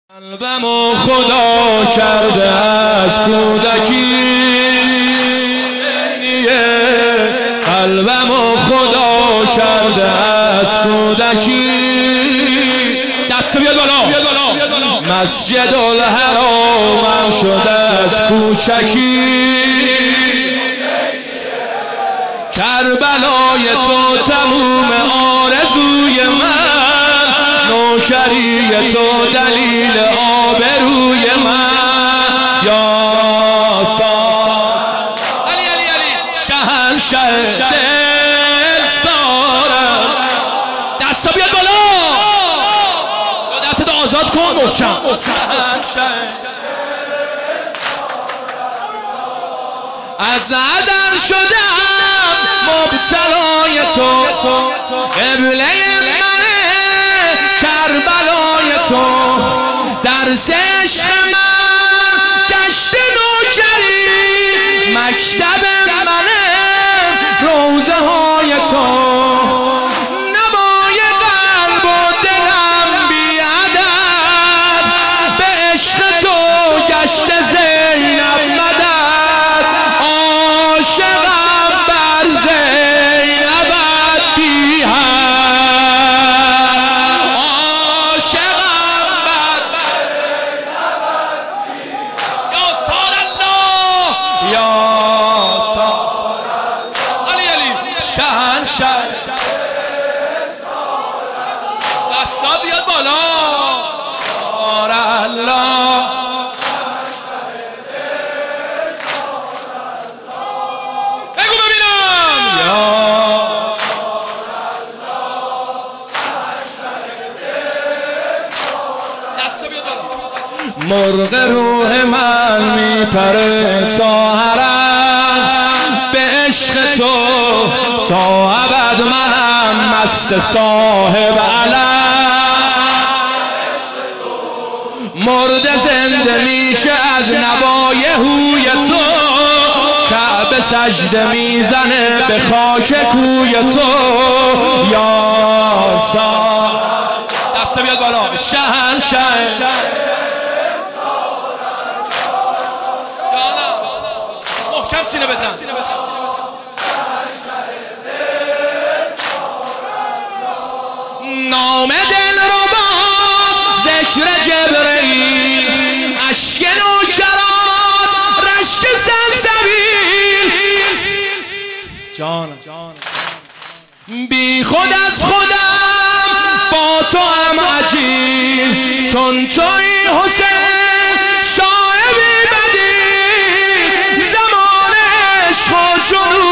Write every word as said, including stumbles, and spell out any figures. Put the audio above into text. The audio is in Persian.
قلبمو خدا کرده از کودکی، قلبمو خدا کرده از کودکی. دست بیاد بالا. مسجد الحرامم شده از کوچکی، کربلای تو تموم آرزوی من، نوکری تو دلیل آبروی من. یا سار علی علی علی شهنشه دل سارم. دستا بیاد بالا، دستت آزاد کن محکم. از عدن شدم مبتلای تو، قبله منه کربلای تو. درس عشق من گشت نوکری، مکتب منه روزه های تو. نمای قلب و دلم بی عدد، به عشق تو گشت زینب مدد. عاشقم بر زینبت بی حد، عاشقم بر زینبت بی حد. یا سار الله، یا سار علی علی شهنشه. دستا بیاد بالا. سار الله مرغ روح من میپره تا حرم، به عشق تو تا ابد منم مست صاحب علم. مرد زنده میشه از نوای هوی تو، کعبه سجده میزنه به خاک کوی تو. یا سار دسته بیاد بالا. شهنشه محکم سینه بزن. نام دل رو با ذکر جبرئیل، اشک نوکران رشک سلسبیل. جان بی خود از خودم با تو هم عجیب، چون توی حسین شاه بی بدیل. زمان عشق و جنون